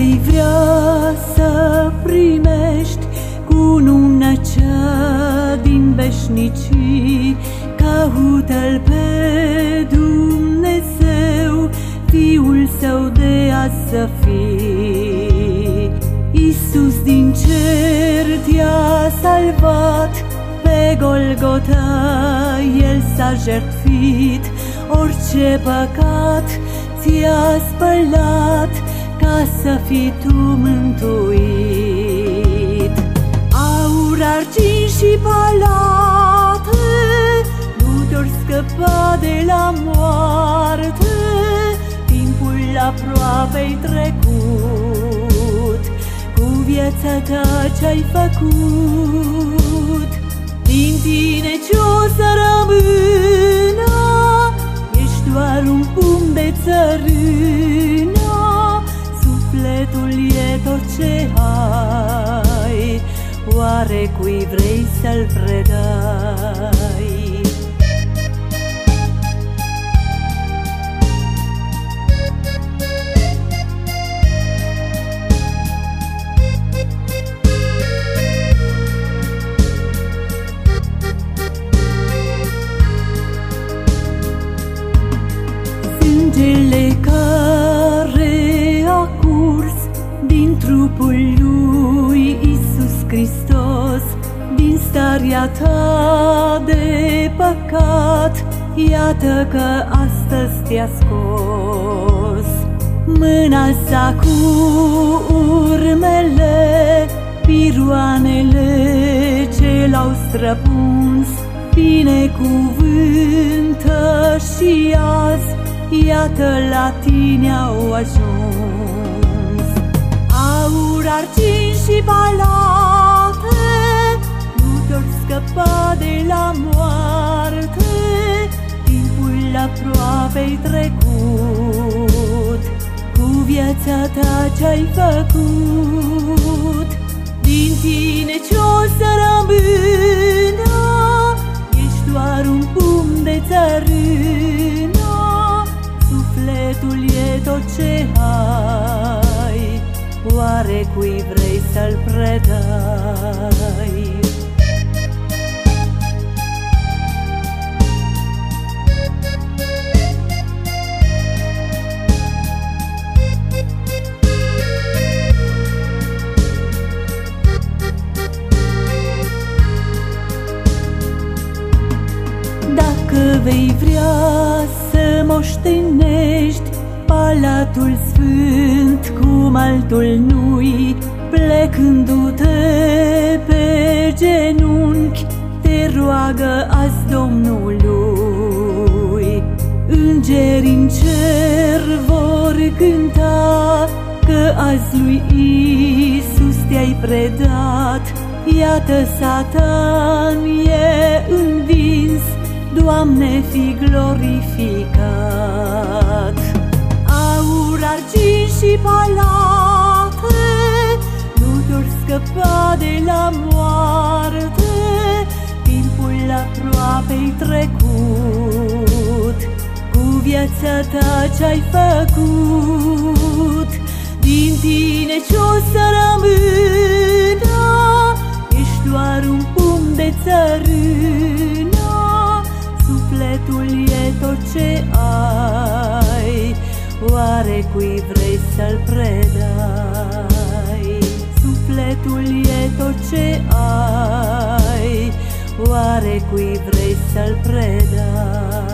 vei vrea să primești cununa cea din veșnicii, caută-L pe Dumnezeu, Fiul Său de azi să fii. Iisus din cer te-a salvat, pe Golgota El s-a jertfit, orice păcat ți-a spălat, ca să fii tu mântuit. Aur, argint și palate nu te-or scăpa de la moarte, timpul aproape-i trecut, cu viața ta ce-ai făcut. Din tine ce-o să rămână, ești doar un pumn de țărână, sufletul e tot ce ai, oare cui vrei să-l predai? Sângele care a curs din trupul lui Iisus Hristos, din starea ta de păcat, iată că astăzi te-a scos. Mâna sa cu urmele, piroanele ce l-au străpuns, binecuvântă și azi, iată la tine au ajuns. Aur, argint și palate nu te-or scăpa de la moarte, timpul aproape-i trecut, cu viața ta ce-ai făcut. Din tine ce-o să rămână, ești doar un pumn de țărână, sufletul e tot ce ai, oare cui vrei să-l predai? Dacă vei vrea să moștenești Palatul Sfânt cum altul nu-i, plecându-te pe genunchi, te roagă azi Domnului. Îngeri în cer vor cânta că azi lui Iisus te-ai predat, iată Satan e învins, Doamne, fii glorificat. Aur, argint și palate nu te-or scăpa de la moarte, timpul aproape-i trecut, cu viața ta ce-ai făcut. Din tine ce-o să rămână, ești doar un pumn de țărână, sufletul e tot ce ai, oare cui vrei să-l predai? Sufletul e tot ce ai, oare cui vrei să-l predai?